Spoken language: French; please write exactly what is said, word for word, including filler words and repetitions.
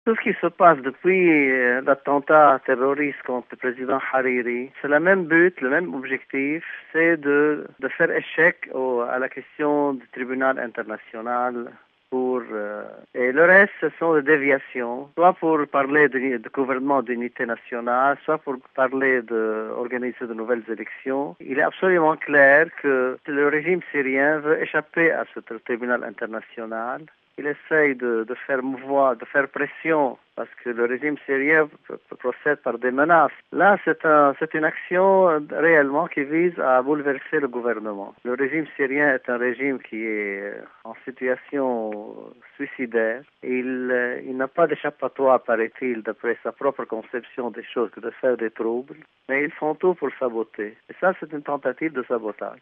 Tout ce qui se passe depuis euh, l'attentat terroriste contre le président Hariri, c'est le même but, le même objectif, c'est de, de faire échec au, à la question du tribunal international. Pour, euh, et le reste, ce sont des déviations, soit pour parler de, de gouvernement d'unité nationale, soit pour parler d'organiser de nouvelles élections. Il est absolument clair que le régime syrien veut échapper à ce tribunal international. Il essaye de, de faire mouvoir, de faire pression, parce que le régime syrien procède par des menaces. Là, c'est un, c'est une action réellement qui vise à bouleverser le gouvernement. Le régime syrien est un régime qui est en situation suicidaire. Il, il n'a pas d'échappatoire, paraît-il, d'après sa propre conception des choses, que de faire des troubles. Mais ils font tout pour saboter. Et ça, c'est une tentative de sabotage.